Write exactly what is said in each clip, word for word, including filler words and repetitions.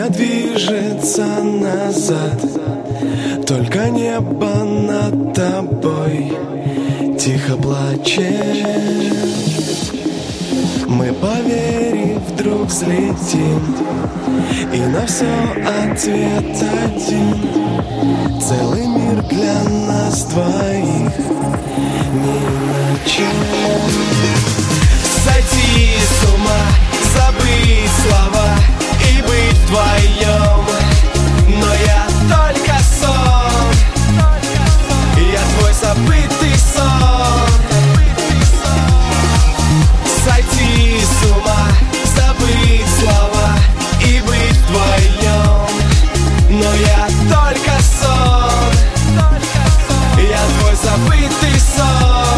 Время движется назад, только небо над тобой тихо плачет. Мы, поверив, вдруг взлетим, и на все ответ один. Целый мир для нас двоих, не иначе. Сойти с ума, забыть слова и быть вдвоем. Но я только сон, я твой забытый сон. Сойти с ума, забыть слова и быть вдвоем. Но я только сон, я твой забытый сон.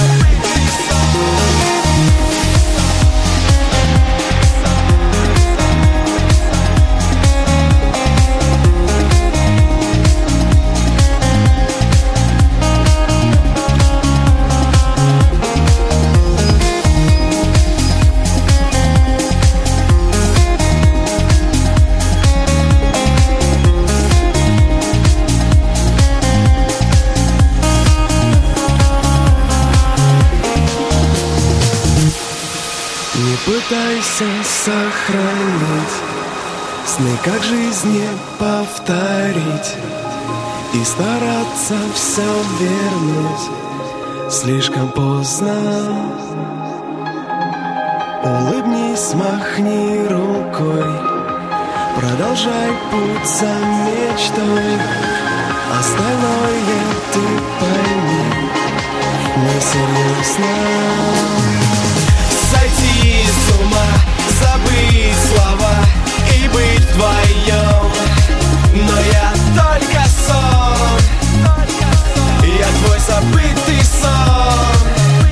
Не пытайся сохранить сны, как жизнь не повторить, и стараться все вернуть слишком поздно. Улыбнись, махни рукой, продолжай путь за мечтой. Остальное ты пойми, несерьезно. Сойти с ума, забыть слова и быть вдвоем. Но я только сон, я твой забытый сон.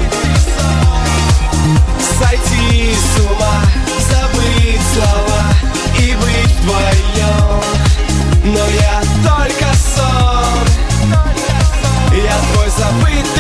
Сойти с ума, забыть слова и быть вдвоем. Но я только сон, я твой забытый